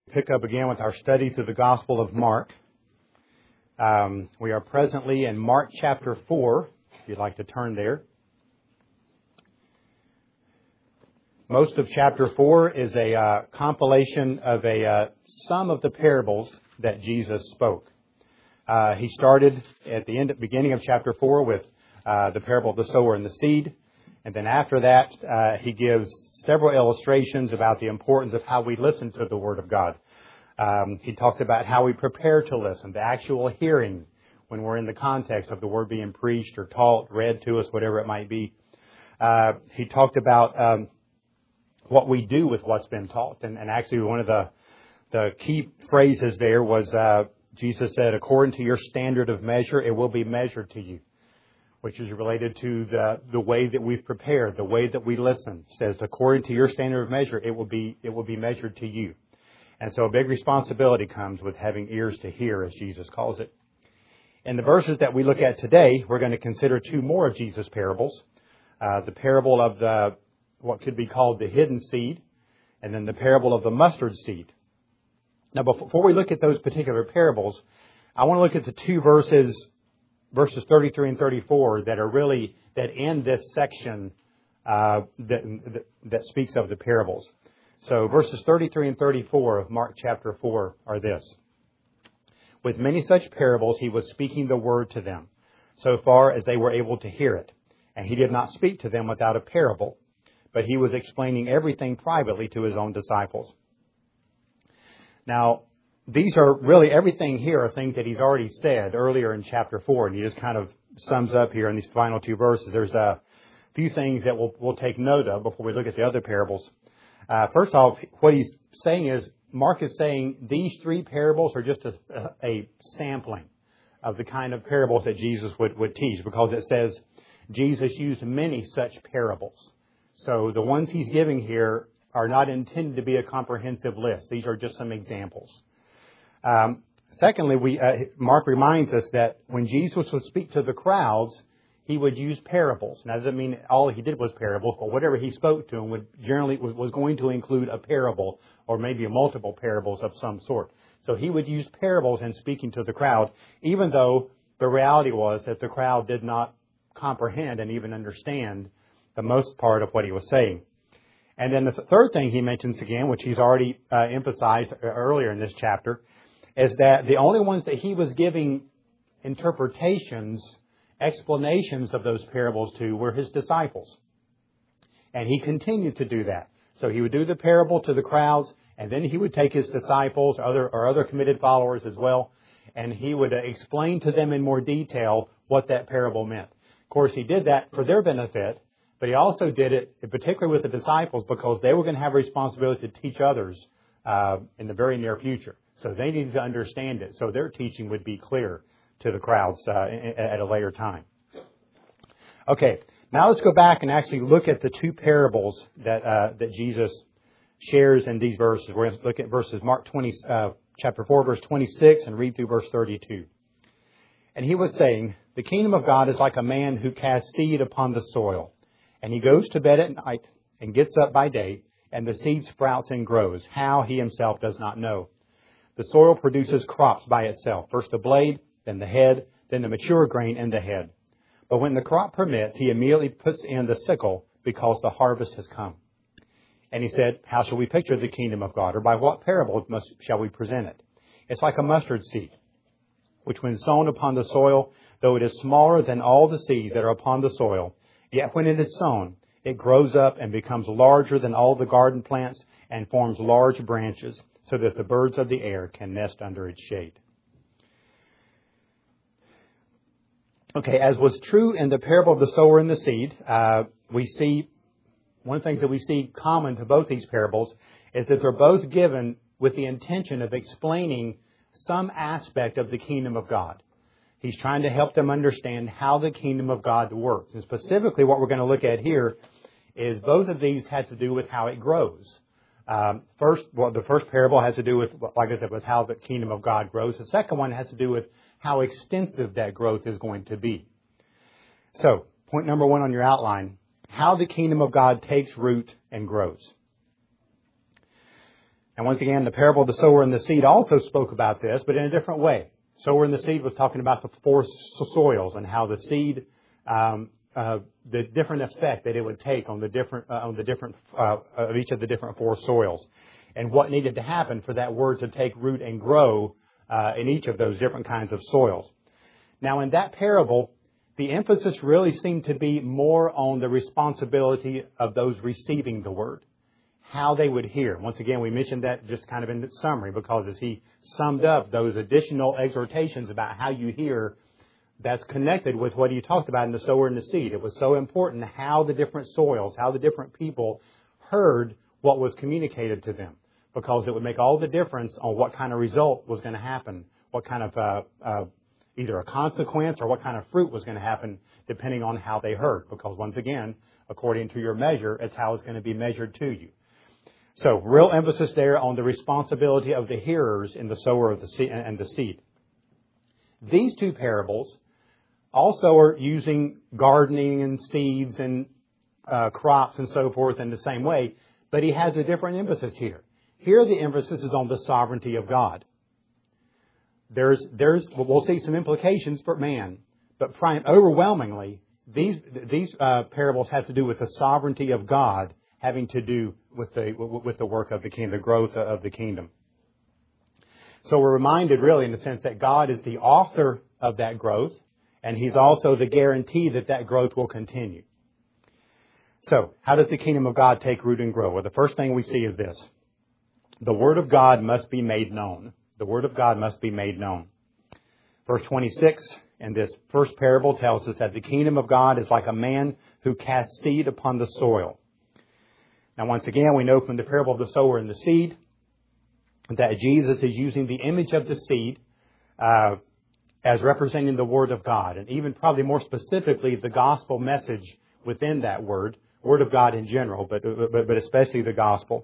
Pick up again with our study through the Gospel of Mark. We are presently in Mark chapter 4, if you'd like to turn there. Most of chapter 4 is a compilation of some of the parables that Jesus spoke. He started at the beginning of chapter 4 with the parable of the sower and the seed. And then after that, he gives several illustrations about the importance of how we listen to the Word of God. He talks about how we prepare to listen, the actual hearing when we're in the context of the Word being preached or taught, read to us, whatever it might be. He talked about what we do with what's been taught. And actually one of the key phrases there was Jesus said, according to your standard of measure, it will be measured to you, which is related to the way that we've prepared, the way that we listen. It says, according to your standard of measure, it will be measured to you. And so a big responsibility comes with having ears to hear, as Jesus calls it. In the verses that we look at today, we're going to consider two more of Jesus' parables. The parable of what could be called the hidden seed, and then the parable of the mustard seed. Now, before we look at those particular parables, I want to look at the two verses 33 and 34 that end this section that speaks of the parables. So verses 33 and 34 of Mark chapter 4 are this. With many such parables he was speaking the word to them, so far as they were able to hear it. And he did not speak to them without a parable, but he was explaining everything privately to his own disciples. Now, these are really, everything here are things that he's already said earlier in chapter 4, and he just kind of sums up here in these final two verses. There's a few things that we'll take note of before we look at the other parables. First off, what he's saying is, Mark is saying these three parables are just a sampling of the kind of parables that Jesus would teach, because it says Jesus used many such parables. So the ones he's giving here are not intended to be a comprehensive list. These are just some examples. Secondly, Mark reminds us that when Jesus would speak to the crowds, he would use parables. Now, that doesn't mean all he did was parables, but whatever he spoke to them was going to include a parable or maybe multiple parables of some sort. So he would use parables in speaking to the crowd, even though the reality was that the crowd did not comprehend and even understand the most part of what he was saying. And then the third thing he mentions again, which he's already emphasized earlier in this chapter, is that the only ones that he was giving interpretations, explanations of those parables to were his disciples. And he continued to do that. So he would do the parable to the crowds, and then he would take his disciples or other committed followers as well, and he would explain to them in more detail what that parable meant. Of course, he did that for their benefit, but he also did it particularly with the disciples because they were going to have a responsibility to teach others in the very near future. So they needed to understand it, so their teaching would be clear to the crowds at a later time. Okay, now let's go back and actually look at the two parables that Jesus shares in these verses. We're going to look at verses chapter 4, verse 26, and read through verse 32. And he was saying, the kingdom of God is like a man who casts seed upon the soil. And he goes to bed at night and gets up by day, and the seed sprouts and grows. How, he himself does not know. The soil produces crops by itself, first a blade, then the head, then the mature grain in the head. But when the crop permits, he immediately puts in the sickle because the harvest has come. And he said, how shall we picture the kingdom of God? Or by what parable shall we present it? It's like a mustard seed, which when sown upon the soil, though it is smaller than all the seeds that are upon the soil, yet when it is sown, it grows up and becomes larger than all the garden plants and forms large branches so that the birds of the air can nest under its shade. Okay, as was true in the parable of the sower and the seed, we see one of the things that we see common to both these parables is that they're both given with the intention of explaining some aspect of the kingdom of God. He's trying to help them understand how the kingdom of God works. And specifically what we're going to look at here is both of these had to do with how it grows. The first parable has to do with, like I said, with how the kingdom of God grows. The second one has to do with how extensive that growth is going to be. So, point number one on your outline, how the kingdom of God takes root and grows. And once again, the parable of the sower and the seed also spoke about this, but in a different way. Sower and the seed was talking about the four soils and how the seed, the different effect that it would take on the different of each of the different four soils, and what needed to happen for that word to take root and grow in each of those different kinds of soils. Now, in that parable, the emphasis really seemed to be more on the responsibility of those receiving the word, how they would hear. Once again, we mentioned that just kind of in the summary, because as he summed up those additional exhortations about how you hear, that's connected with what he talked about in the sower and the seed. It was so important how the different soils, how the different people heard what was communicated to them, because it would make all the difference on what kind of result was going to happen, what kind of either a consequence or what kind of fruit was going to happen depending on how they heard. Because once again, according to your measure, it's how it's going to be measured to you. So, real emphasis there on the responsibility of the hearers in the sower of the seed and the seed. These two parables also are using gardening and seeds and crops and so forth in the same way, but he has a different emphasis here. Here the emphasis is on the sovereignty of God. We'll see some implications for man, but overwhelmingly, these parables have to do with the sovereignty of God, having to do with the work of the kingdom, the growth of the kingdom. So we're reminded really in the sense that God is the author of that growth, and He's also the guarantee that that growth will continue. So, how does the kingdom of God take root and grow? Well, the first thing we see is this. The Word of God must be made known. The Word of God must be made known. Verse 26 in this first parable tells us that the kingdom of God is like a man who casts seed upon the soil. Now, once again, we know from the parable of the sower and the seed that Jesus is using the image of the seed as representing the Word of God, and even probably more specifically the gospel message within that Word of God in general, but especially the gospel.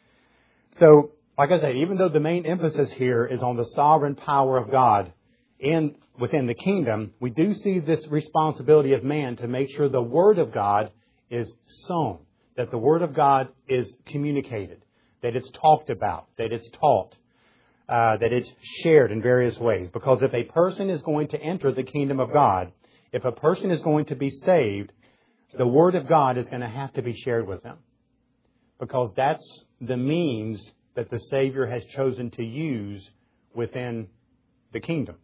So, like I said, even though the main emphasis here is on the sovereign power of God within the kingdom, we do see this responsibility of man to make sure the Word of God is sown, that the Word of God is communicated, that it's talked about, that it's taught, that it's shared in various ways. Because if a person is going to enter the kingdom of God, if a person is going to be saved, the Word of God is going to have to be shared with them. Because that's the means that the Savior has chosen to use within the kingdom.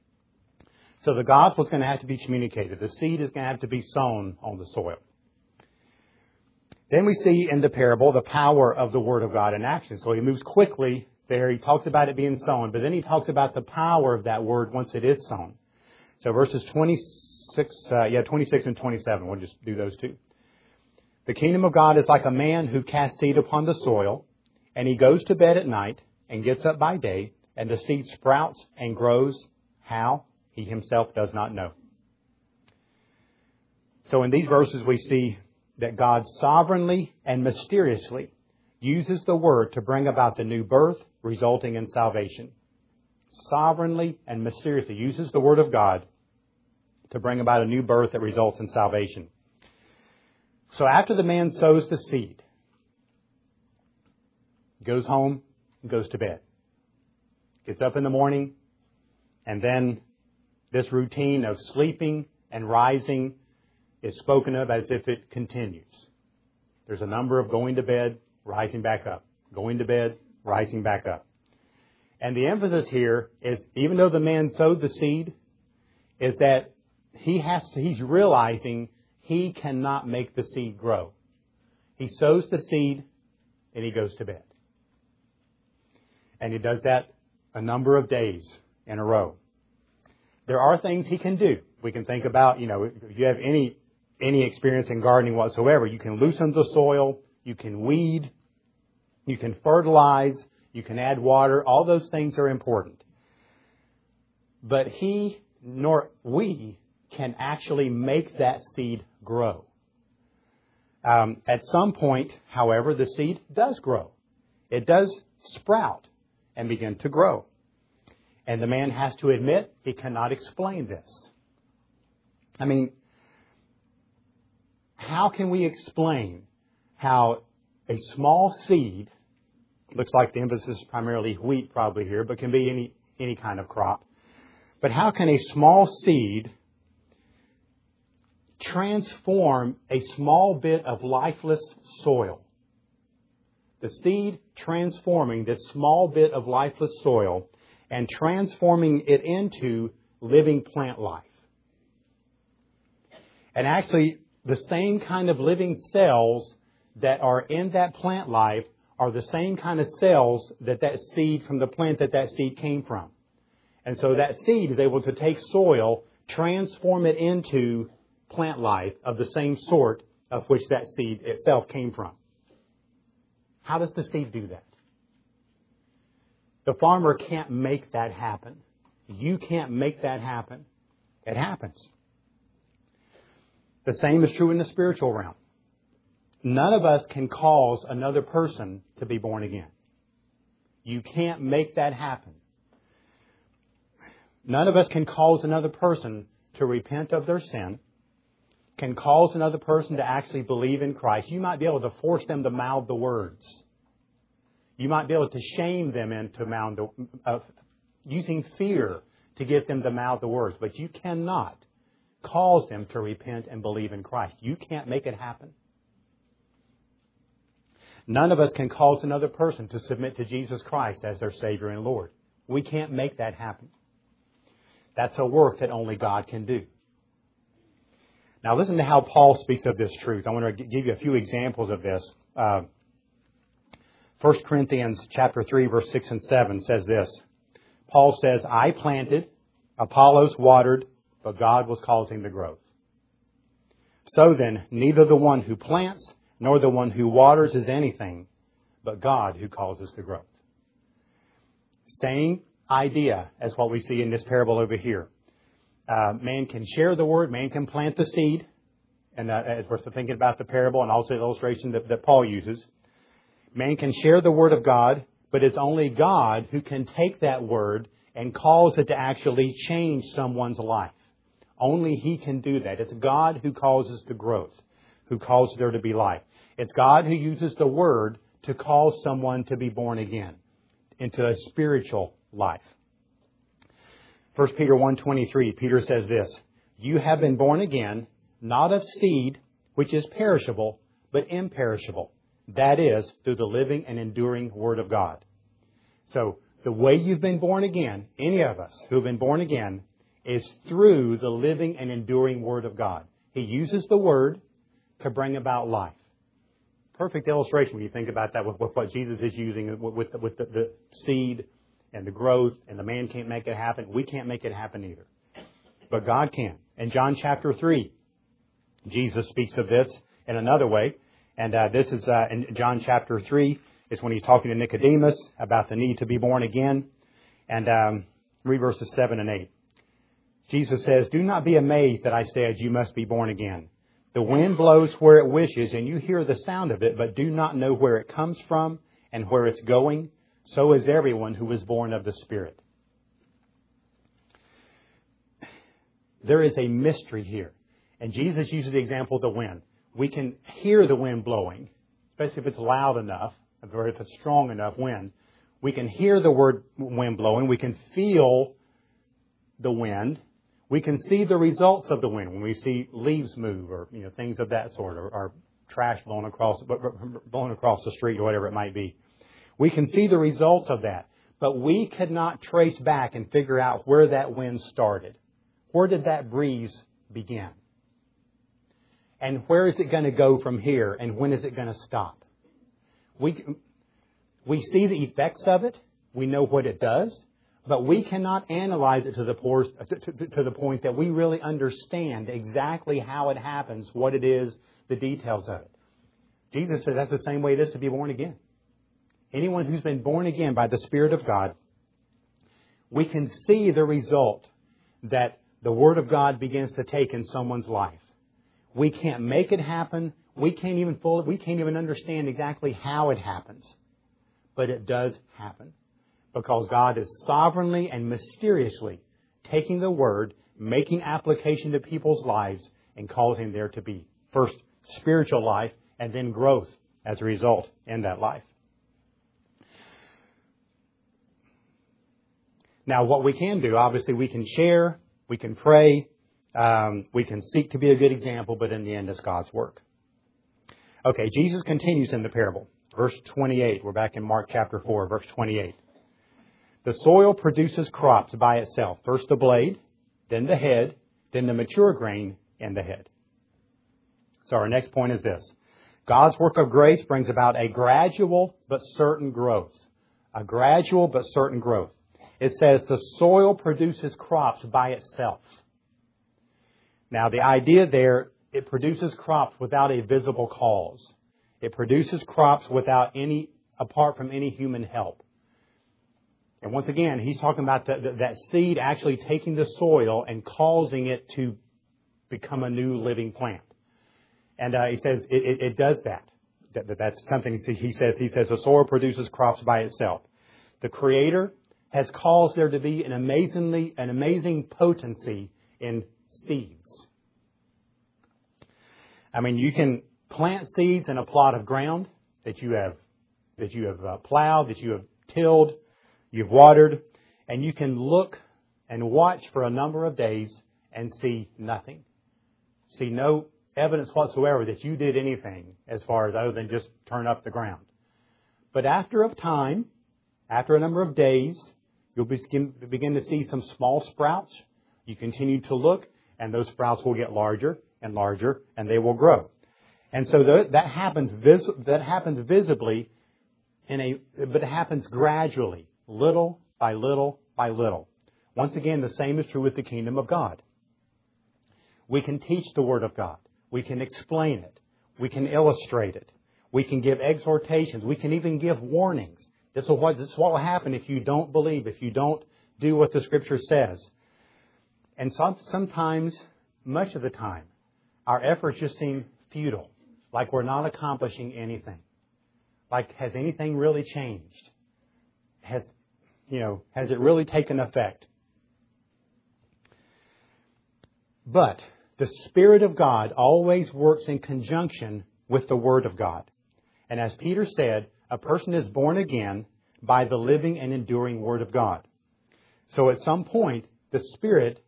So the gospel is going to have to be communicated. The seed is going to have to be sown on the soil. Then we see in the parable the power of the Word of God in action. So he moves quickly there. He talks about it being sown, but then he talks about the power of that Word once it is sown. So verses 26 and 27. We'll just do those two. The kingdom of God is like a man who casts seed upon the soil, and he goes to bed at night and gets up by day, and the seed sprouts and grows. How? He himself does not know. So in these verses we see that God sovereignly and mysteriously uses the Word to bring about the new birth, resulting in salvation. Sovereignly and mysteriously uses the Word of God to bring about a new birth that results in salvation. So after the man sows the seed, goes home, goes to bed, gets up in the morning, and then this routine of sleeping and rising is spoken of as if it continues. There's a number of going to bed, rising back up, going to bed, rising back up. And the emphasis here is, even though the man sowed the seed, is that he's realizing he cannot make the seed grow. He sows the seed and he goes to bed. And he does that a number of days in a row. There are things he can do. We can think about, if you have any experience in gardening whatsoever, you can loosen the soil, you can weed, you can fertilize, you can add water. All those things are important. But he nor we can actually make that seed grow. At some point, however, the seed does grow. It does sprout and begin to grow. And the man has to admit he cannot explain this. I mean, how can we explain how a small seed Looks like the emphasis is primarily wheat probably here, but can be any kind of crop. But how can a small seed transform a small bit of lifeless soil? The seed transforming this small bit of lifeless soil and transforming it into living plant life. And actually, the same kind of living cells that are in that plant life are the same kind of cells that seed from the plant that seed came from. And so that seed is able to take soil, transform it into plant life of the same sort of which that seed itself came from. How does the seed do that? The farmer can't make that happen. You can't make that happen. It happens. The same is true in the spiritual realm. None of us can cause another person to be born again. You can't make that happen. None of us can cause another person to repent of their sin, can cause another person to actually believe in Christ. You might be able to force them to mouth the words. You might be able to shame them into using fear to get them to mouth the words. But you cannot cause them to repent and believe in Christ. You can't make it happen. None of us can cause another person to submit to Jesus Christ as their Savior and Lord. We can't make that happen. That's a work that only God can do. Now listen to how Paul speaks of this truth. I want to give you a few examples of this. 1 Corinthians chapter 3, verse 6 and 7 says this. Paul says, I planted, Apollos watered, but God was causing the growth. So then, neither the one who plants nor the one who waters is anything, but God who causes the growth. Same idea as what we see in this parable over here. Man can share the word, man can plant the seed, and as we're thinking about the parable and also the illustration that Paul uses, man can share the word of God, but it's only God who can take that word and cause it to actually change someone's life. Only He can do that. It's God who causes the growth, who causes there to be life. It's God who uses the word to cause someone to be born again into a spiritual life. 1 Peter 1:23, Peter says this, You have been born again, not of seed, which is perishable, but imperishable. That is, through the living and enduring Word of God. So, the way you've been born again, any of us who have been born again, is through the living and enduring Word of God. He uses the Word to bring about life. Perfect illustration when you think about that with what Jesus is using with the seed and the growth, and the man can't make it happen. We can't make it happen either. But God can. In John chapter 3, Jesus speaks of this in another way. And this is in John chapter 3, is when He's talking to Nicodemus about the need to be born again. And read verses 7 and 8. Jesus says, Do not be amazed that I said you must be born again. The wind blows where it wishes, and you hear the sound of it, but do not know where it comes from and where it's going. So is everyone who is born of the Spirit. There is a mystery here. And Jesus uses the example of the wind. We can hear the wind blowing, especially if it's loud enough, or if it's strong enough wind. We can hear the word wind blowing. We can feel the wind. We can see the results of the wind when we see leaves move or things of that sort, or trash blown across the street or whatever it might be. We can see the results of that, but we could not trace back and figure out where that wind started. Where did that breeze begin? And where is it going to go from here? And when is it going to stop? We see the effects of it. We know what it does. But we cannot analyze it to the point that we really understand exactly how it happens, what it is, the details of it. Jesus said that's the same way it is to be born again. Anyone who's been born again by the Spirit of God, we can see the result that the Word of God begins to take in someone's life. We can't make it happen. We can't even understand exactly how it happens. But it does happen. Because God is sovereignly and mysteriously taking the Word, making application to people's lives, and causing there to be first spiritual life and then growth as a result in that life. Now, what we can do, obviously, we can share, we can pray, we can seek to be a good example, but in the end, it's God's work. Okay, Jesus continues in the parable. Verse 28. We're back in Mark chapter 4, verse 28. The soil produces crops by itself. First the blade, then the head, then the mature grain in the head. So our next point is this. God's work of grace brings about a gradual but certain growth. A gradual but certain growth. It says the soil produces crops by itself. Now the idea there, it produces crops without a visible cause. It produces crops apart from any human help. And once again, he's talking about that seed actually taking the soil and causing it to become a new living plant. And he says it does that. That's something he says. He says the soil produces crops by itself. The Creator has caused there to be an amazing potency in seeds. I mean, you can plant seeds in a plot of ground that you have plowed, that you have tilled, you've watered, and you can look and watch for a number of days and see nothing. See no evidence whatsoever that you did anything as far as other than just turn up the ground. But after a time, after a number of days, you'll begin to see some small sprouts. You continue to look, and those sprouts will get larger and larger, and they will grow. And so that happens visibly, but it happens gradually, little by little by little. Once again, the same is true with the kingdom of God. We can teach the Word of God. We can explain it. We can illustrate it. We can give exhortations. We can even give warnings. This is what will happen if you don't believe, if you don't do what the Scripture says. And sometimes, much of the time, our efforts just seem futile, like we're not accomplishing anything. Like, has anything really changed? Has it really taken effect? But the Spirit of God always works in conjunction with the Word of God. And as Peter said, a person is born again by the living and enduring Word of God. So at some point, the Spirit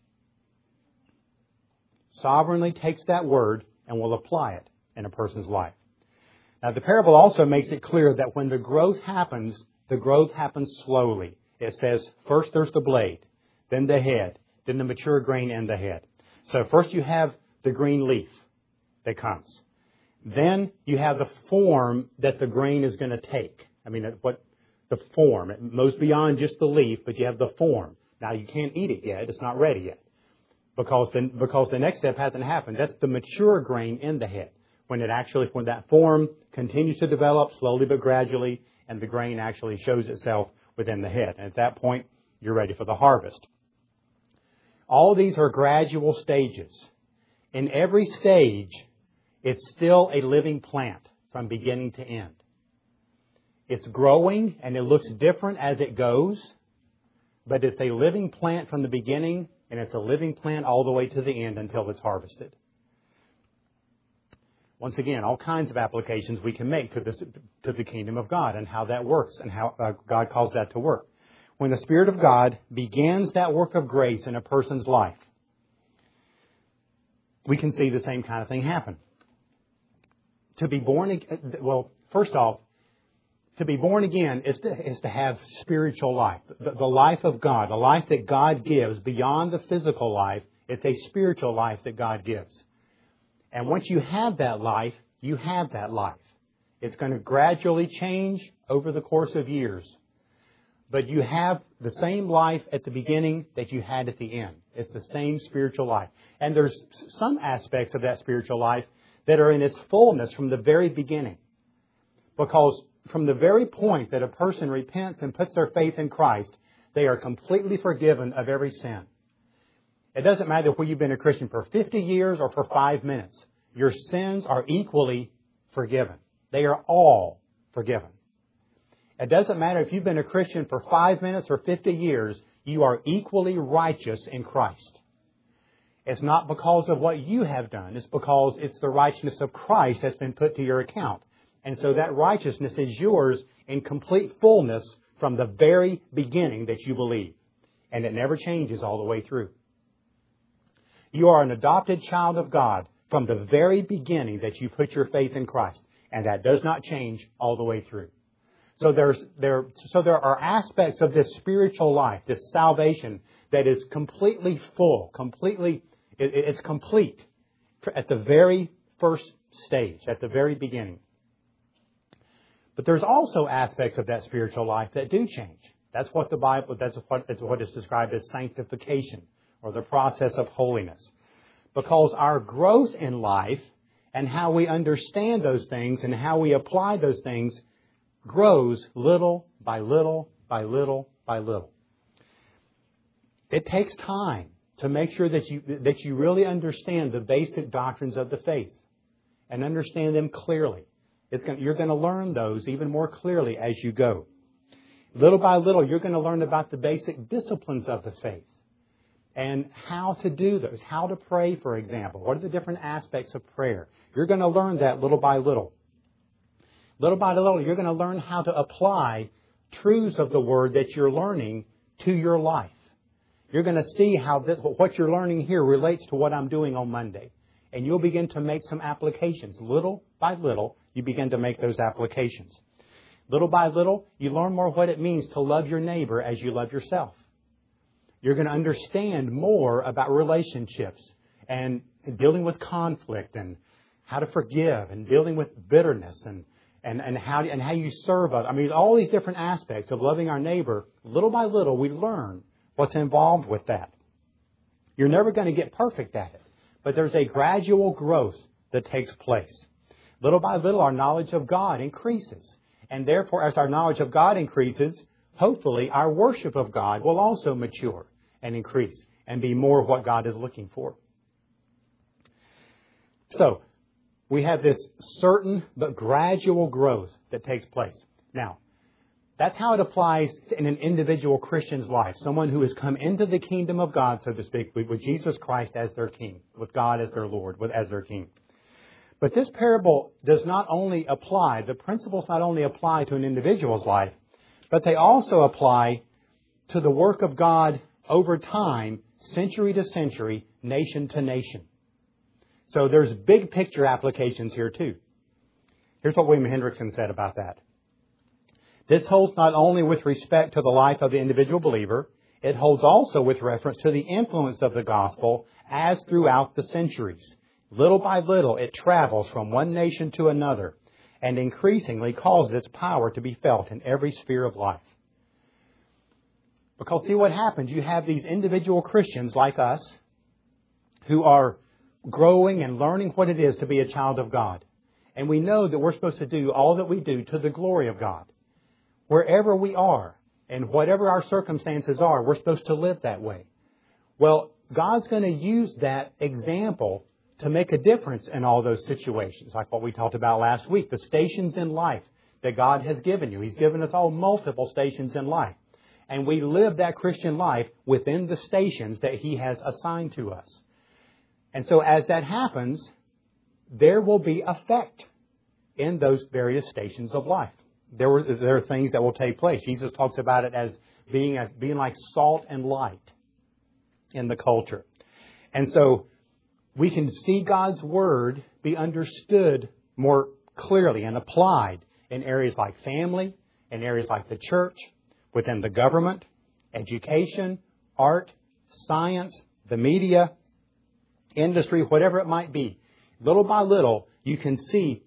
sovereignly takes that Word and will apply it in a person's life. Now, the parable also makes it clear that when the growth happens slowly. It says, first there's the blade, then the head, then the mature grain in the head. So first you have the green leaf that comes. Then you have the form that the grain is going to take. I mean, what the form. It goes beyond just the leaf, but you have the form. Now, you can't eat it yet. It's not ready yet. Because the next step hasn't happened. That's the mature grain in the head. When that form continues to develop slowly but gradually, and the grain actually shows itself within the head. And at that point, you're ready for the harvest. All these are gradual stages. In every stage, it's still a living plant from beginning to end. It's growing and it looks different as it goes, but it's a living plant from the beginning and it's a living plant all the way to the end until it's harvested. Once again, all kinds of applications we can make to the kingdom of God and how that works and how God calls that to work. When the Spirit of God begins that work of grace in a person's life, we can see the same kind of thing happen. To be born again, well, first off, to be born again is to have spiritual life. The life of God, the life that God gives beyond the physical life, it's a spiritual life that God gives. And once you have that life, you have that life. It's going to gradually change over the course of years. But you have the same life at the beginning that you had at the end. It's the same spiritual life. And there's some aspects of that spiritual life that are in its fullness from the very beginning. Because from the very point that a person repents and puts their faith in Christ, they are completely forgiven of every sin. It doesn't matter whether you've been a Christian for 50 years or for 5 minutes. Your sins are equally forgiven. They are all forgiven. It doesn't matter if you've been a Christian for 5 minutes or 50 years, you are equally righteous in Christ. It's not because of what you have done. It's because it's the righteousness of Christ that's been put to your account. And so that righteousness is yours in complete fullness from the very beginning that you believe. And it never changes all the way through. You are an adopted child of God from the very beginning that you put your faith in Christ. And that does not change all the way through. So there are aspects of this spiritual life, this salvation, that is completely full, it's complete at the very first stage, at the very beginning. But there's also aspects of that spiritual life that do change. That's what what is described as sanctification, or the process of holiness. Because our growth in life and how we understand those things and how we apply those things grows little by little by little by little. It takes time to make sure that you really understand the basic doctrines of the faith and understand them clearly. You're going to learn those even more clearly as you go. Little by little, you're going to learn about the basic disciplines of the faith and how to do those, how to pray, for example. What are the different aspects of prayer? You're going to learn that little by little. Little by little, you're going to learn how to apply truths of the Word that you're learning to your life. You're going to see how what you're learning here relates to what I'm doing on Monday. And you'll begin to make some applications. Little by little, you begin to make those applications. Little by little, you learn more what it means to love your neighbor as you love yourself. You're going to understand more about relationships and dealing with conflict and how to forgive and dealing with bitterness and how you serve others. I mean, all these different aspects of loving our neighbor. Little by little, we learn what's involved with that. You're never going to get perfect at it, but there's a gradual growth that takes place. Little by little, our knowledge of God increases. And therefore, as our knowledge of God increases, hopefully our worship of God will also mature and increase and be more what God is looking for. So, we have this certain but gradual growth that takes place. Now, that's how it applies in an individual Christian's life. Someone who has come into the kingdom of God, so to speak, with Jesus Christ as their King, with God as their Lord, as their King. But this parable does not only apply, the principles not only apply to an individual's life, but they also apply to the work of God over time, century to century, nation to nation. So there's big picture applications here too. Here's what William Hendrickson said about that. This holds not only with respect to the life of the individual believer, it holds also with reference to the influence of the gospel as throughout the centuries. Little by little, it travels from one nation to another and increasingly causes its power to be felt in every sphere of life. Because see what happens, you have these individual Christians like us who are growing and learning what it is to be a child of God. And we know that we're supposed to do all that we do to the glory of God. Wherever we are and whatever our circumstances are, we're supposed to live that way. Well, God's going to use that example to make a difference in all those situations, like what we talked about last week, the stations in life that God has given you. He's given us all multiple stations in life. And we live that Christian life within the stations that He has assigned to us. And so as that happens, there will be effect in those various stations of life. There are things that will take place. Jesus talks about it as being like salt and light in the culture. And so we can see God's Word be understood more clearly and applied in areas like family, in areas like the church, within the government, education, art, science, the media, industry, whatever it might be. Little by little, you can see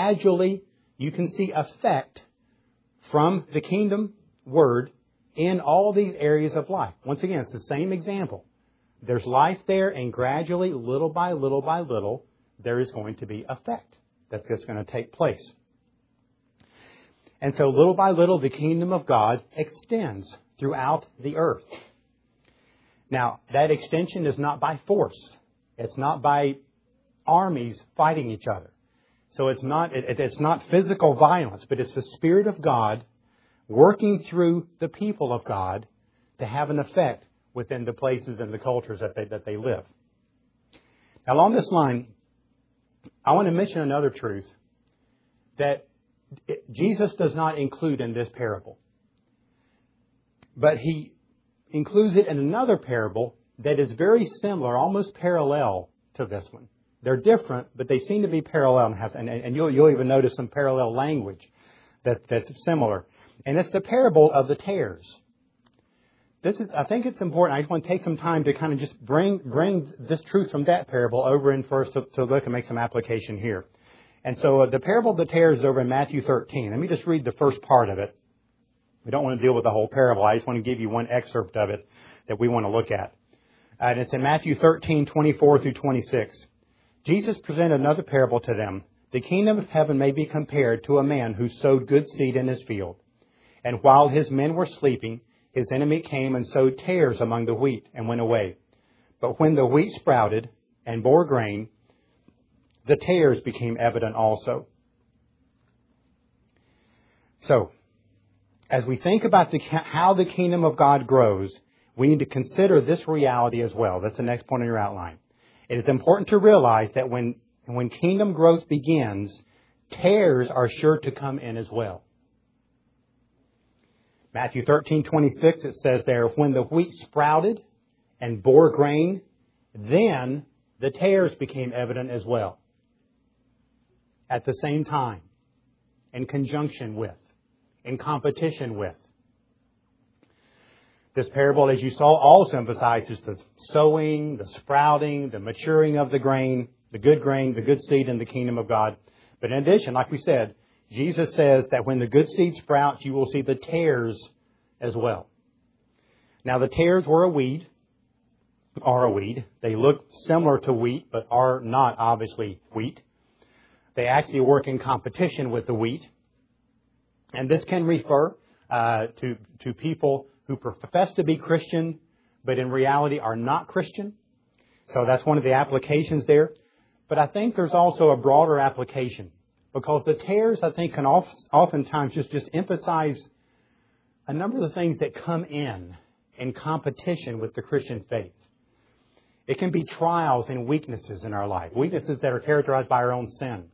effect from the kingdom Word in all these areas of life. Once again, it's the same example. There's life there, and gradually, little by little, there is going to be effect that's going to take place. And so little by little, the kingdom of God extends throughout the earth. Now, that extension is not by force. It's not by armies fighting each other. So it's not physical violence, but it's the Spirit of God working through the people of God to have an effect within the places and the cultures that they live. Now, along this line, I want to mention another truth that Jesus does not include in this parable. But He includes it in another parable that is very similar, almost parallel to this one. They're different, but they seem to be parallel and you'll even notice some parallel language that's similar. And it's the parable of the tares. I think it's important. I just want to take some time to kind of just bring this truth from that parable over in first to look and make some application here. And so the parable of the tares is over in Matthew 13. Let me just read the first part of it. We don't want to deal with the whole parable. I just want to give you one excerpt of it that we want to look at. And it's in Matthew 13, 24 through 26. Jesus presented another parable to them. The kingdom of heaven may be compared to a man who sowed good seed in his field. And while his men were sleeping, his enemy came and sowed tares among the wheat and went away. But when the wheat sprouted and bore grain, the tares became evident also. So, as we think about how the kingdom of God grows, we need to consider this reality as well. That's the next point in your outline. It is important to realize that when kingdom growth begins, tares are sure to come in as well. Matthew 13:26, it says there, when the wheat sprouted and bore grain, then the tares became evident as well. At the same time, in conjunction with, in competition with. This parable, as you saw, also emphasizes the sowing, the sprouting, the maturing of the grain, the good seed in the kingdom of God. But in addition, like we said, Jesus says that when the good seed sprouts, you will see the tares as well. Now, the tares are a weed. They look similar to wheat, but are not obviously wheat. They actually work in competition with the wheat. And this can refer to people who profess to be Christian, but in reality are not Christian. So that's one of the applications there. But I think there's also a broader application, because the tares, I think, can oftentimes just emphasize a number of the things that come in competition with the Christian faith. It can be trials and weaknesses in our life, weaknesses that are characterized by our own sin.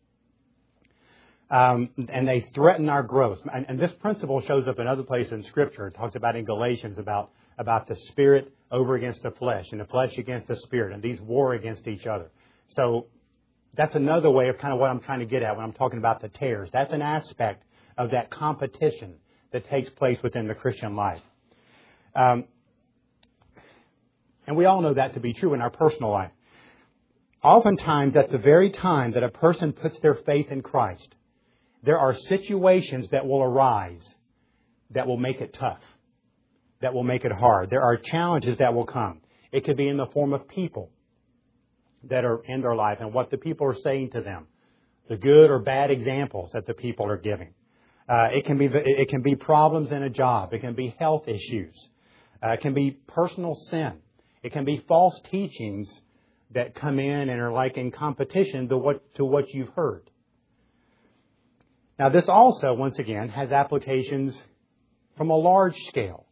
And they threaten our growth. And this principle shows up in other places in Scripture. It talks about in Galatians about the spirit over against the flesh and the flesh against the spirit. And these war against each other. So that's another way of kind of what I'm trying to get at when I'm talking about the tares. That's an aspect of that competition that takes place within the Christian life. And we all know that to be true in our personal life. Oftentimes, at the very time that a person puts their faith in Christ, there are situations that will arise that will make it tough, that will make it hard. There are challenges that will come. It could be in the form of people that are in their life and what the people are saying to them, the good or bad examples that the people are giving. It can be problems in a job. It can be health issues. It can be personal sin. It can be false teachings that come in and are like in competition to what you've heard. Now, this also, once again, has applications from a large scale,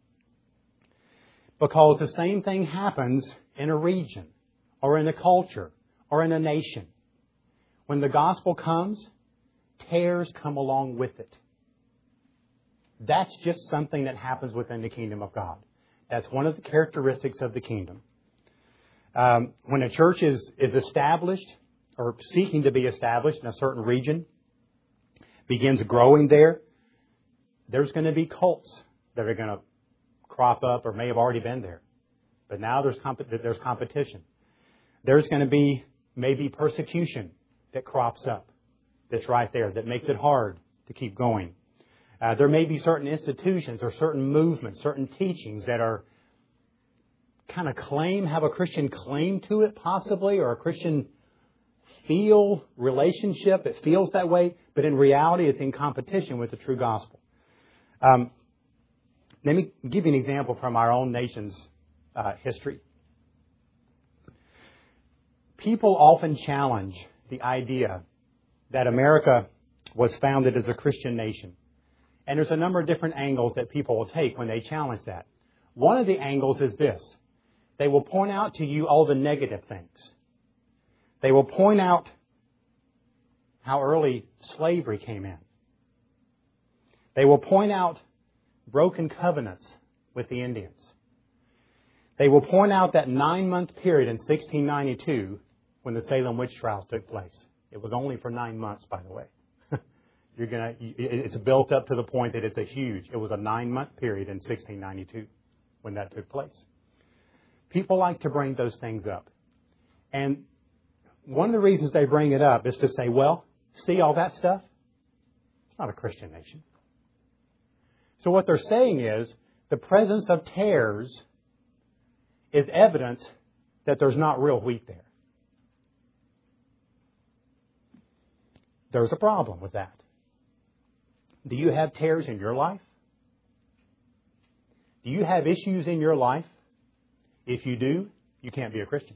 because the same thing happens in a region or in a culture or in a nation. When the gospel comes, tares come along with it. That's just something that happens within the kingdom of God. That's one of the characteristics of the kingdom. When a church is established or seeking to be established in a certain region, begins growing there, there's going to be cults that are going to crop up or may have already been there. But now there's competition. There's going to be maybe persecution that crops up that's right there that makes it hard to keep going. There may be certain institutions or certain movements, certain teachings that are kind of have a Christian claim to it possibly, or a Christian relationship. It feels that way, but in reality it's in competition with the true gospel. Let me give you an example from our own nation's history. People often challenge the idea that America was founded as a Christian nation. And there's a number of different angles that people will take when they challenge that. One of the angles is this. They will point out to you all the negative things. They will point out how early slavery came in. They will point out broken covenants with the Indians. They will point out that 9-month period in 1692 when the Salem witch trials took place. It was only for 9 months, by the way. It's built up to the point that it's it was a 9-month period in 1692 when that took place. People like to bring those things up. And one of the reasons they bring it up is to say, well, see all that stuff? It's not a Christian nation. So what they're saying is the presence of tares is evidence that there's not real wheat there. There's a problem with that. Do you have tares in your life? Do you have issues in your life? If you do, you can't be a Christian.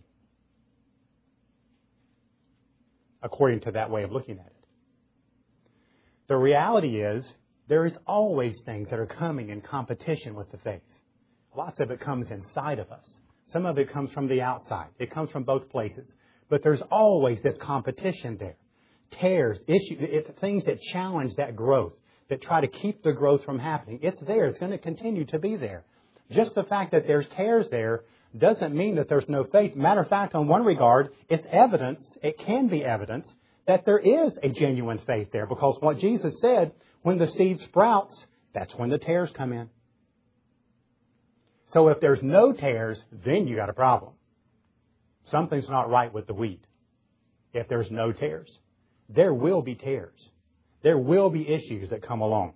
According to that way of looking at it. The reality is, there is always things that are coming in competition with the faith. Lots of it comes inside of us. Some of it comes from the outside. It comes from both places. But there's always this competition there. Tares, issues, things that challenge that growth, that try to keep the growth from happening. It's there. It's going to continue to be there. Just the fact that there's tares there doesn't mean that there's no faith. Matter of fact, on one regard, it's evidence, it can be evidence, that there is a genuine faith there. Because what Jesus said, when the seed sprouts, that's when the tares come in. So if there's no tares, then you got a problem. Something's not right with the wheat. If there's no tares. There will be tares. There will be issues that come along.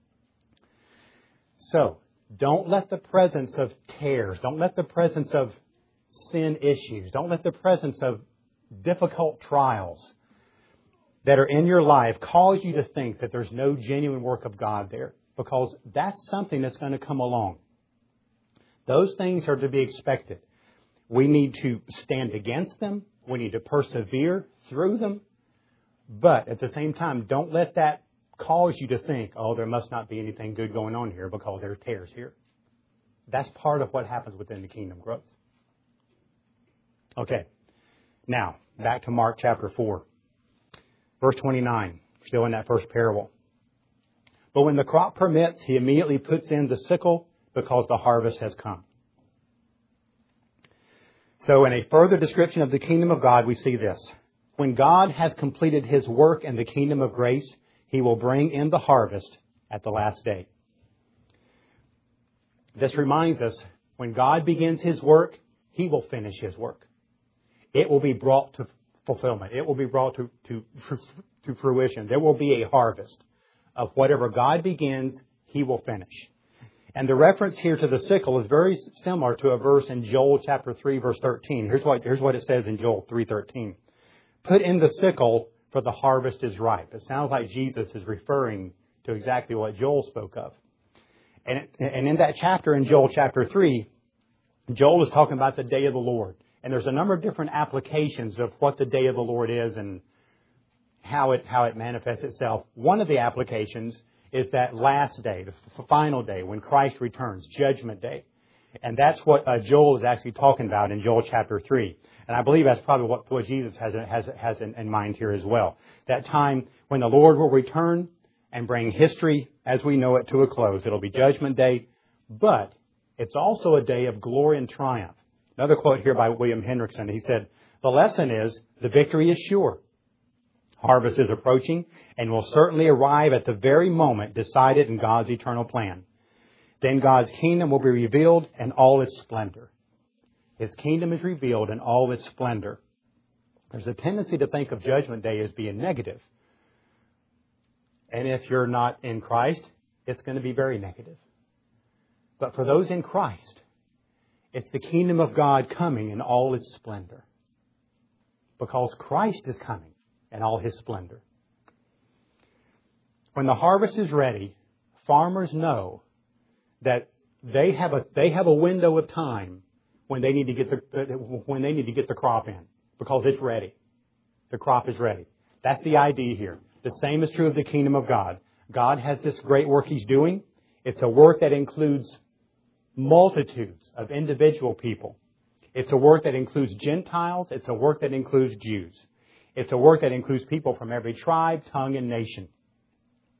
So, don't let the presence of tares, don't let the presence of sin issues, don't let the presence of difficult trials that are in your life cause you to think that there's no genuine work of God there. Because that's something that's going to come along. Those things are to be expected. We need to stand against them. We need to persevere through them. But at the same time, don't let that cause you to think, oh, there must not be anything good going on here because there's tares here. That's part of what happens within the kingdom growth. Okay. Now, back to Mark chapter 4. Verse 29, still in that first parable. But when the crop permits, he immediately puts in the sickle because the harvest has come. So in a further description of the kingdom of God, we see this. When God has completed His work in the kingdom of grace, He will bring in the harvest at the last day. This reminds us, when God begins His work, He will finish His work. It will be brought to fulfillment. It will be brought to fruition. There will be a harvest of whatever God begins, He will finish. And the reference here to the sickle is very similar to a verse in Joel chapter 3, verse 13. Here's what it says in Joel 3:13. Put in the sickle, for the harvest is ripe. It sounds like Jesus is referring to exactly what Joel spoke of. And in that chapter, in Joel chapter 3, Joel is talking about the day of the Lord. And there's a number of different applications of what the day of the Lord is and how it manifests itself. One of the applications is that last day, the final day, when Christ returns, Judgment Day. And that's what Joel is actually talking about in Joel chapter 3. And I believe that's probably what Jesus has in mind here as well. That time when the Lord will return and bring history as we know it to a close. It'll be Judgment Day, but it's also a day of glory and triumph. Another quote here by William Hendrickson. He said, the lesson is, the victory is sure. Harvest is approaching and will certainly arrive at the very moment decided in God's eternal plan. Then God's kingdom will be revealed in all its splendor. His kingdom is revealed in all its splendor. There's a tendency to think of Judgment Day as being negative. And if you're not in Christ, it's going to be very negative. But for those in Christ, it's the kingdom of God coming in all its splendor. Because Christ is coming in all His splendor. When the harvest is ready, farmers know that they have a window of time when they need to get the crop in, because it's ready. The crop is ready. That's the idea here. The same is true of the kingdom of God. God has this great work He's doing. It's a work that includes multitudes of individual people. It's a work that includes Gentiles. It's a work that includes Jews. It's a work that includes people from every tribe, tongue, and nation.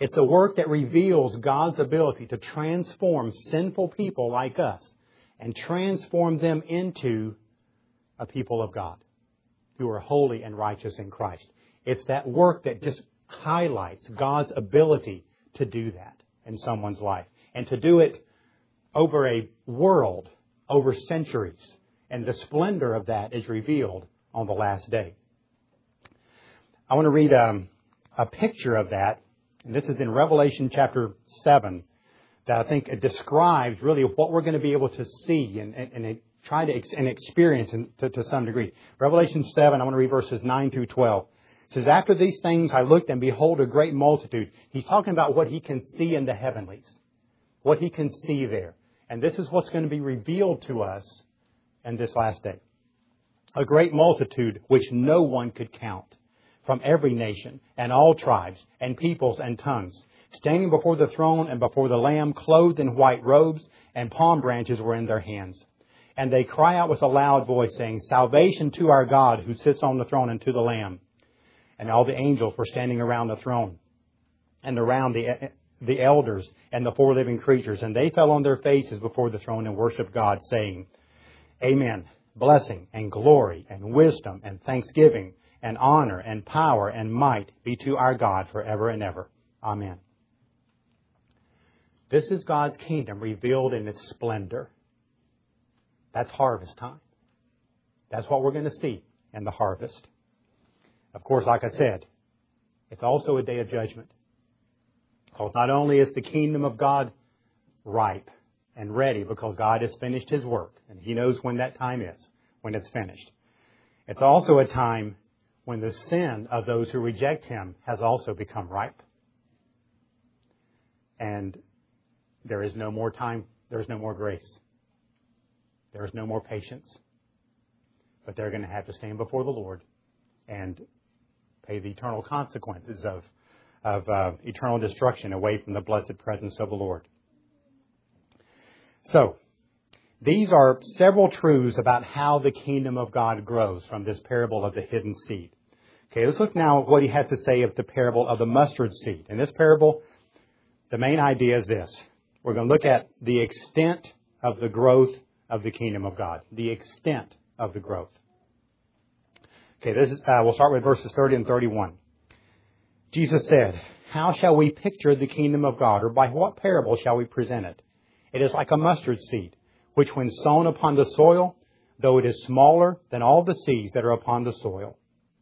It's a work that reveals God's ability to transform sinful people like us and transform them into a people of God who are holy and righteous in Christ. It's that work that just highlights God's ability to do that in someone's life and to do it over a world, over centuries. And the splendor of that is revealed on the last day. I want to read a picture of that. And this is in Revelation chapter 7 that I think it describes really what we're going to be able to see and try to experience to some degree. Revelation 7, I want to read verses 9 through 12. It says, "After these things I looked, and behold, a great multitude." He's talking about what he can see in the heavenlies, what he can see there. And this is what's going to be revealed to us in this last day. "A great multitude which no one could count, from every nation and all tribes and peoples and tongues, standing before the throne and before the Lamb, clothed in white robes, and palm branches were in their hands. And they cry out with a loud voice, saying, 'Salvation to our God who sits on the throne and to the Lamb.' And all the angels were standing around the throne and around the elders and the four living creatures. And they fell on their faces before the throne and worshiped God, saying, 'Amen. Blessing and glory and wisdom and thanksgiving and honor and power and might be to our God forever and ever. Amen.'" This is God's kingdom revealed in its splendor. That's harvest time. That's what we're going to see in the harvest. Of course, like I said, it's also a day of judgment. Because not only is the kingdom of God ripe and ready because God has finished His work, and He knows when that time is, when it's finished. It's also a time when the sin of those who reject Him has also become ripe. And there is no more time, there is no more grace. There is no more patience. But they're going to have to stand before the Lord and pay the eternal consequences of eternal destruction away from the blessed presence of the Lord. So, these are several truths about how the kingdom of God grows from this parable of the hidden seed. Okay, let's look now at what he has to say of the parable of the mustard seed. In this parable, the main idea is this. We're going to look at the extent of the growth of the kingdom of God. The extent of the growth. Okay, we'll start with verses 30 and 31. Jesus said, "How shall we picture the kingdom of God, or by what parable shall we present it? It is like a mustard seed, which when sown upon the soil, though it is smaller than all the seeds that are upon the soil."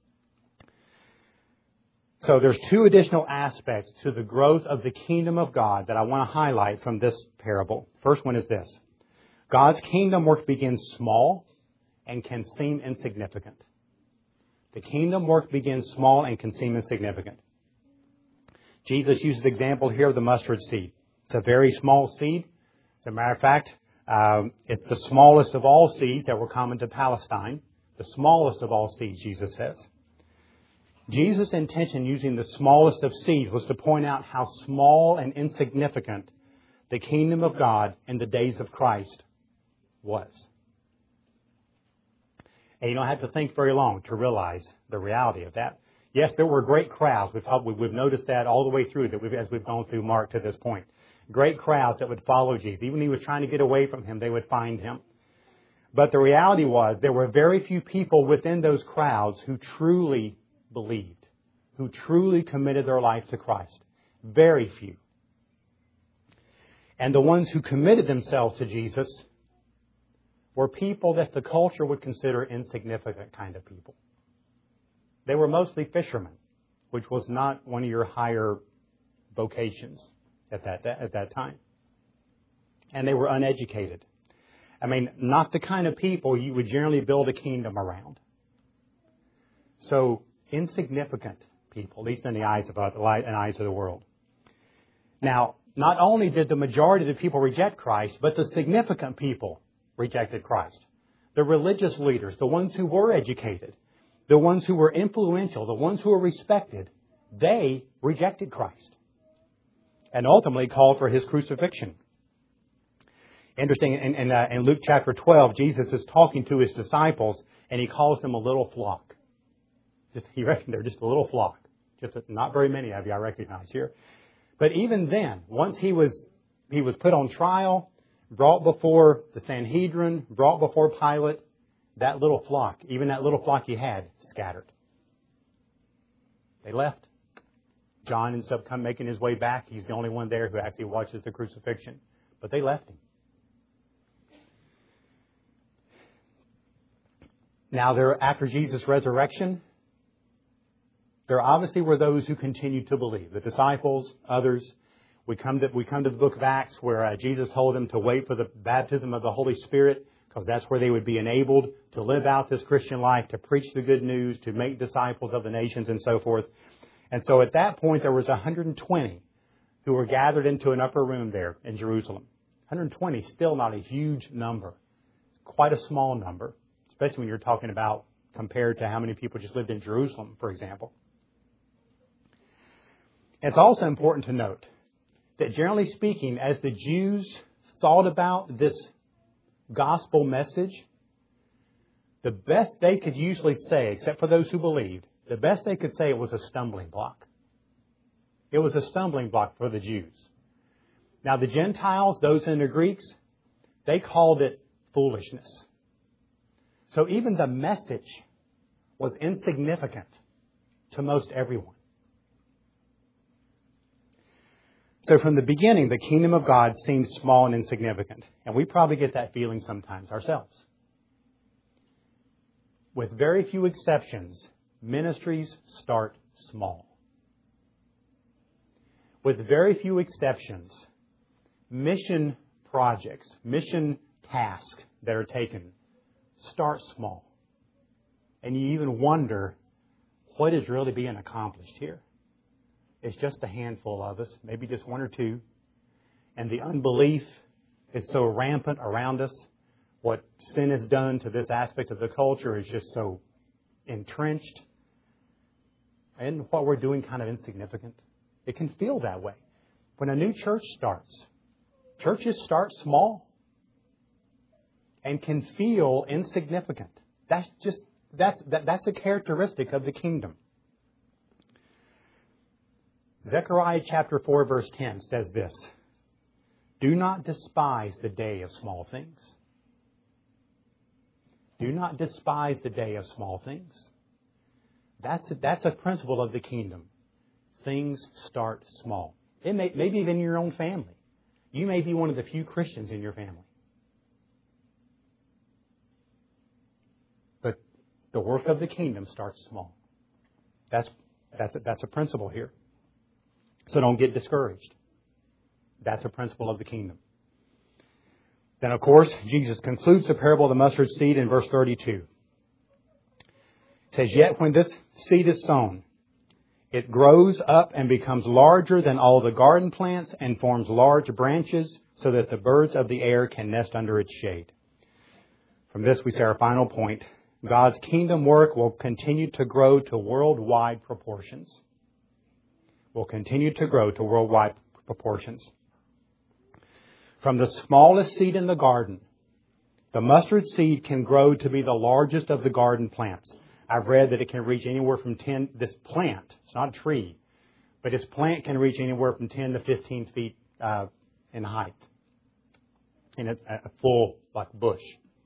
So there's two additional aspects to the growth of the kingdom of God that I want to highlight from this parable. First one is this. God's kingdom work begins small and can seem insignificant. The kingdom work begins small and can seem insignificant. Jesus uses the example here of the mustard seed. It's a very small seed. As a matter of fact, it's the smallest of all seeds that were common to Palestine. The smallest of all seeds, Jesus says. Jesus' intention using the smallest of seeds was to point out how small and insignificant the kingdom of God in the days of Christ was. And you don't have to think very long to realize the reality of that. Yes, there were great crowds. We've noticed that all the way through as we've gone through Mark to this point. Great crowds that would follow Jesus. Even when he was trying to get away from him, they would find him. But the reality was there were very few people within those crowds who truly believed, who truly committed their life to Christ. Very few. And the ones who committed themselves to Jesus were people that the culture would consider insignificant kind of people. They were mostly fishermen, which was not one of your higher vocations at that time. And they were uneducated. I mean, not the kind of people you would generally build a kingdom around. So, insignificant people, at least in the eyes of the world. Now, not only did the majority of the people reject Christ, but the significant people rejected Christ. The religious leaders, the ones who were educated, the ones who were influential, the ones who were respected, they rejected Christ and ultimately called for His crucifixion. Interesting, in Luke chapter 12, Jesus is talking to His disciples and He calls them a little flock. He reckoned they're just a little flock. Just not very many of you I recognize here. But even then, once he was put on trial, brought before the Sanhedrin, brought before Pilate, that little flock, even that little flock he had, scattered. They left. John ends up making his way back. He's the only one there who actually watches the crucifixion. But they left him. Now, after Jesus' resurrection, there obviously were those who continued to believe. The disciples, others. We come to the book of Acts where Jesus told them to wait for the baptism of the Holy Spirit, because that's where they would be enabled to live out this Christian life, to preach the good news, to make disciples of the nations and so forth. And so at that point, there was 120 who were gathered into an upper room there in Jerusalem. 120, still not a huge number. Quite a small number, especially when you're talking about compared to how many people just lived in Jerusalem, for example. It's also important to note that generally speaking, as the Jews thought about this gospel message, the best they could usually say, except for those who believed, the best they could say it was a stumbling block. It was a stumbling block for the Jews. Now the Gentiles, those in the Greeks, they called it foolishness. So even the message was insignificant to most everyone. So from the beginning, the kingdom of God seemed small and insignificant. And we probably get that feeling sometimes ourselves. With very few exceptions, ministries start small. With very few exceptions, mission projects, mission tasks that are taken start small. And you even wonder, what is really being accomplished here? It's just a handful of us, maybe just one or two. And the unbelief is so rampant around us. What sin has done to this aspect of the culture is just so entrenched. And what we're doing kind of insignificant. It can feel that way. When a new church starts, churches start small and can feel insignificant. That's a characteristic of the kingdom. Zechariah chapter 4 verse 10 says this: "Do not despise the day of small things." Do not despise the day of small things. That's a principle of the kingdom. Things start small. It maybe even in your own family. You may be one of the few Christians in your family. But the work of the kingdom starts small. That's a principle here. So don't get discouraged. That's a principle of the kingdom. Then, of course, Jesus concludes the parable of the mustard seed in verse 32. It says, "Yet when this seed is sown, it grows up and becomes larger than all the garden plants and forms large branches so that the birds of the air can nest under its shade." From this, we say our final point. God's kingdom work will continue to grow to worldwide proportions. Will continue to grow to worldwide proportions. From the smallest seed in the garden, the mustard seed can grow to be the largest of the garden plants. I've read that it can reach anywhere from this plant, it's not a tree, but this plant can reach anywhere from 10 to 15 feet in height. And it's a full, like, bush.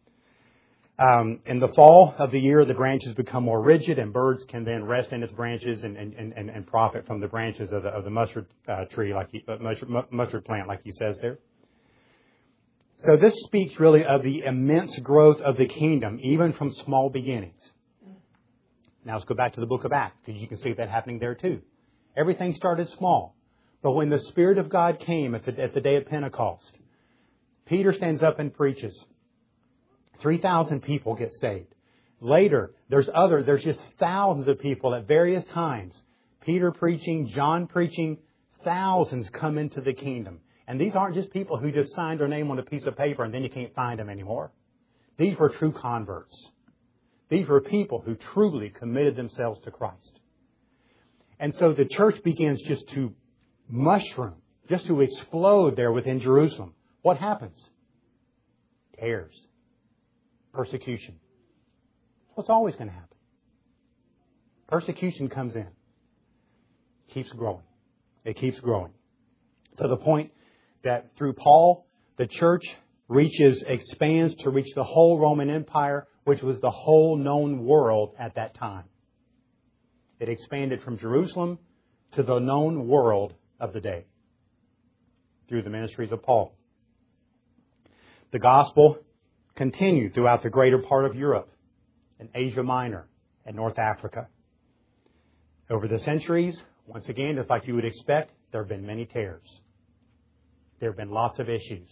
In the fall of the year, the branches become more rigid, and birds can then rest in its branches and profit from the branches of the mustard tree, mustard plant, like he says there. So this speaks really of the immense growth of the kingdom, even from small beginnings. Now let's go back to the book of Acts, because you can see that happening there too. Everything started small. But when the Spirit of God came at the day of Pentecost, Peter stands up and preaches. 3,000 people get saved. Later, there's just thousands of people at various times. Peter preaching, John preaching, thousands come into the kingdom. And these aren't just people who just signed their name on a piece of paper and then you can't find them anymore. These were true converts. These were people who truly committed themselves to Christ. And so the church begins just to mushroom, just to explode there within Jerusalem. What happens? Tares. Persecution. What's always going to happen? Persecution comes in. Keeps growing. It keeps growing. to the point that through Paul, the church expands to reach the whole Roman Empire, which was the whole known world at that time. It expanded from Jerusalem to the known world of the day through the ministries of Paul. The gospel continued throughout the greater part of Europe and Asia Minor and North Africa. Over the centuries, once again, just like you would expect, there have been many tears. There have been lots of issues.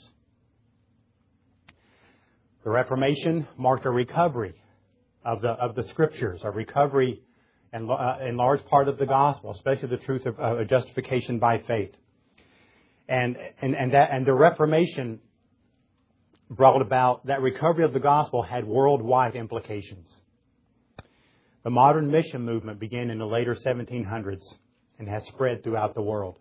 The Reformation marked a recovery of the Scriptures, a recovery in large part of the gospel, especially the truth of justification by faith. And the Reformation brought about that recovery of the gospel had worldwide implications. The modern mission movement began in the later 1700s and has spread throughout the world.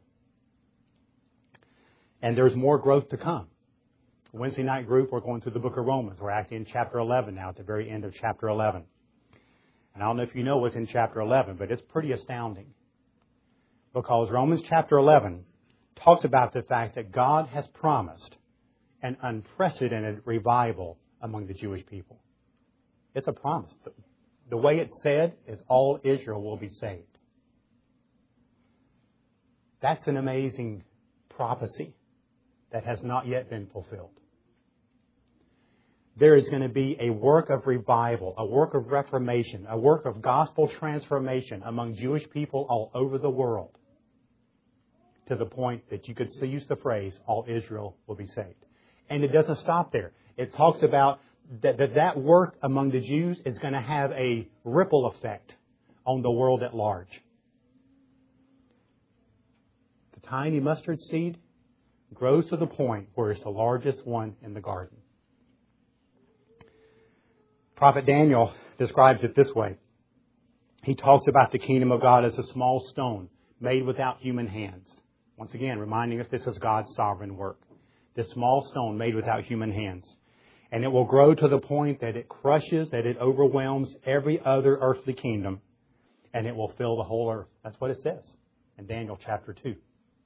And there's more growth to come. Wednesday night group, we're going through the book of Romans. We're actually in chapter 11 now, at the very end of chapter 11. And I don't know if you know what's in chapter 11, but it's pretty astounding. Because Romans chapter 11 talks about the fact that God has promised an unprecedented revival among the Jewish people. It's a promise. The way it's said is all Israel will be saved. That's an amazing prophecy that has not yet been fulfilled. There is going to be a work of revival, a work of reformation, a work of gospel transformation among Jewish people all over the world, to the point that you could still use the phrase, all Israel will be saved. And it doesn't stop there. It talks about that work among the Jews is going to have a ripple effect on the world at large. The tiny mustard seed grows to the point where it's the largest one in the garden. Prophet Daniel describes it this way. He talks about the kingdom of God as a small stone made without human hands. Once again, reminding us this is God's sovereign work. This small stone made without human hands. And it will grow to the point that it crushes, that it overwhelms every other earthly kingdom, and it will fill the whole earth. That's what it says in Daniel chapter 2.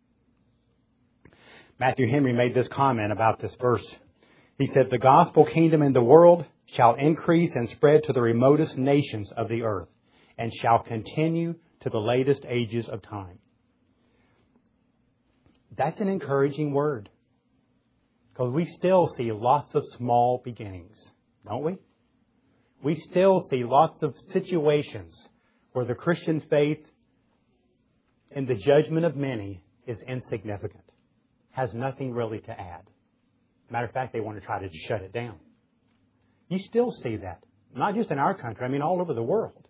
Matthew Henry made this comment about this verse. He said, "The gospel kingdom in the world shall increase and spread to the remotest nations of the earth, and shall continue to the latest ages of time." That's an encouraging word. Because we still see lots of small beginnings, don't we? We still see lots of situations where the Christian faith, in the judgment of many, is insignificant. Has nothing really to add. Matter of fact, they want to try to shut it down. You still see that. Not just in our country, I mean all over the world.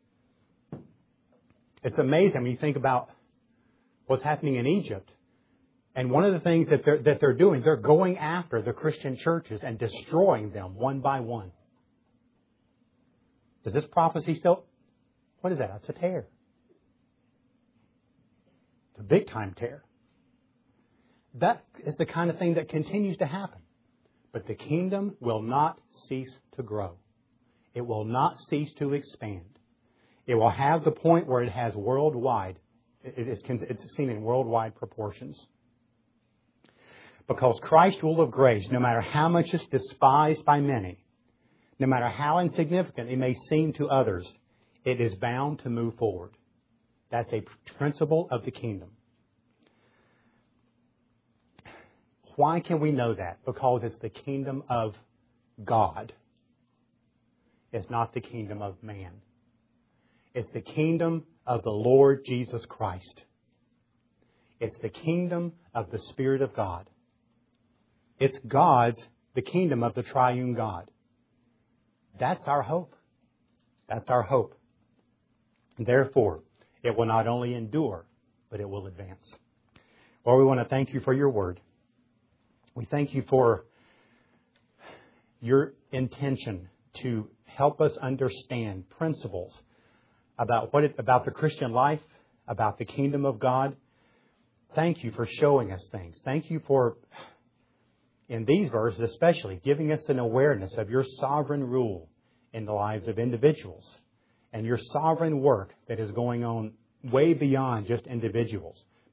It's amazing when you think about what's happening in Egypt. And one of the things that they're doing, they're going after the Christian churches and destroying them one by one. Does this prophecy still... What is that? It's a tear. It's a big time tear. That is the kind of thing that continues to happen. But the kingdom will not cease to grow. It will not cease to expand. It will have the point where it has worldwide. It's seen in worldwide proportions. Because Christ's rule of grace, no matter how much it's despised by many, no matter how insignificant it may seem to others, it is bound to move forward. That's a principle of the kingdom. Why can we know that? Because it's the kingdom of God. It's not the kingdom of man. It's the kingdom of the Lord Jesus Christ. It's the kingdom of the Spirit of God. It's the kingdom of the triune God. That's our hope. That's our hope. Therefore, it will not only endure, but it will advance. Lord, we want to thank you for your word. We thank you for your intention to help us understand principles about about the Christian life, about the kingdom of God. Thank you for showing us things. Thank you for, in these verses especially, giving us an awareness of your sovereign rule in the lives of individuals and your sovereign work that is going on way beyond just individuals,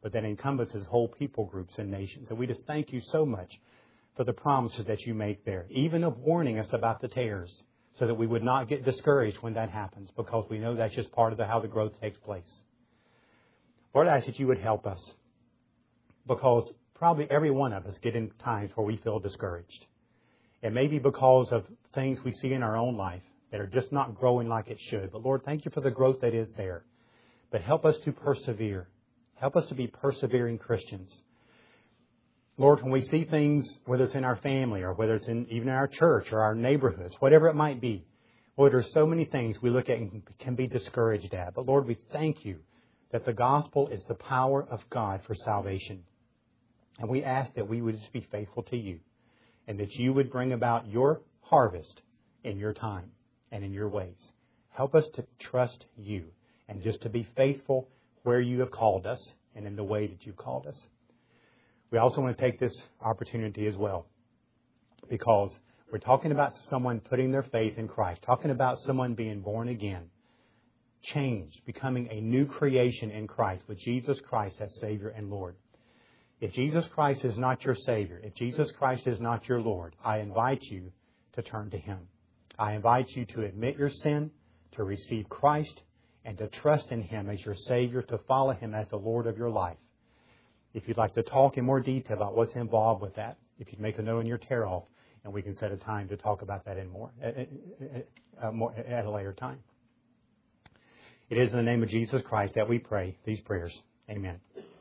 but that encompasses whole people groups and nations. And we just thank you so much for the promises that you make there, even of warning us about the tares, so that we would not get discouraged when that happens, because we know that's just part of how the growth takes place. Lord, I ask that you would help us, because probably every one of us get in times where we feel discouraged. It may be because of things we see in our own life that are just not growing like it should. But Lord, thank you for the growth that is there. But help us to persevere. Help us to be persevering Christians. Lord, when we see things, whether it's in our family or whether it's in even in our church or our neighborhoods, whatever it might be, Lord, there's so many things we look at and can be discouraged at. But Lord, we thank you that the gospel is the power of God for salvation. And we ask that we would just be faithful to you, and that you would bring about your harvest in your time and in your ways. Help us to trust you and just to be faithful where you have called us and in the way that you've called us. We also want to take this opportunity as well, because we're talking about someone putting their faith in Christ, talking about someone being born again, changed, becoming a new creation in Christ with Jesus Christ as Savior and Lord. If Jesus Christ is not your Savior, if Jesus Christ is not your Lord, I invite you to turn to Him. I invite you to admit your sin, to receive Christ, and to trust in Him as your Savior, to follow Him as the Lord of your life. If you'd like to talk in more detail about what's involved with that, if you'd make a note in your tear-off, and we can set a time to talk about that in more at a later time. It is in the name of Jesus Christ that we pray these prayers. Amen.